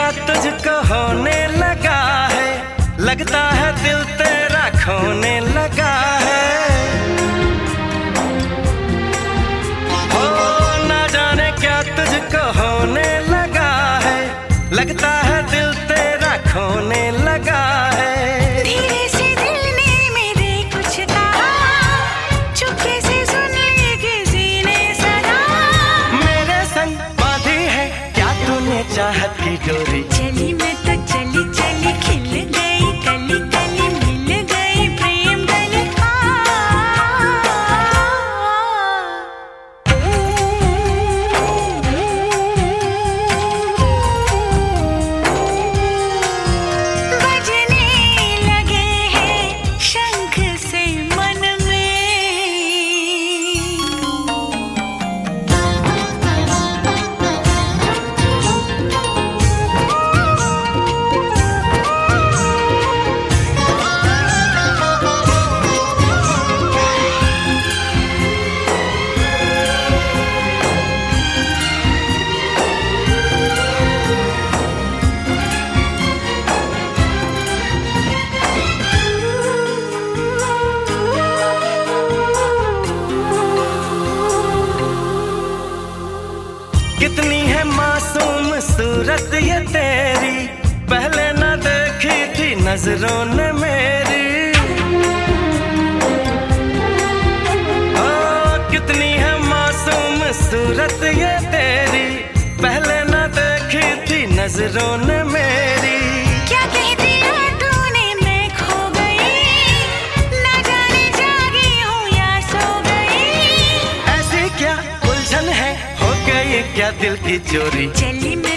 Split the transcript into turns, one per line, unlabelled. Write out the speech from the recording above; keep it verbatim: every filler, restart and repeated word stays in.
तुझको होने लगा है, लगता है दिल तेरा खोने लगा है। हो ना जाने क्या तुझको होने लगा है, लगता है दिल तेरा खोने लगा है।
धीरे से दिल ने मेरे कुछ कहा, चुपके से सुन ली किसी ने सदा।
मेरे संग बांधी है क्या तूने चाहत की डोरी।
चली मैं तो चली चली, खिल गई कली कली, मिल गई प्रेम गली। बजने लगे हैं शंख से मन में।
कितनी है मासूम सूरत ये तेरी, पहले न देखी थी नजरों ने मेरी। ओ कितनी है मासूम सूरत ये तेरी, पहले न देखी थी नजरों ने मेरी।
क्या कह दिया तूने मैं खो गई, ना जाने जागी हूँ या सो गई।
ऐसी क्या उलझन है, हो गई क्या दिल की चोरी।
चली मैं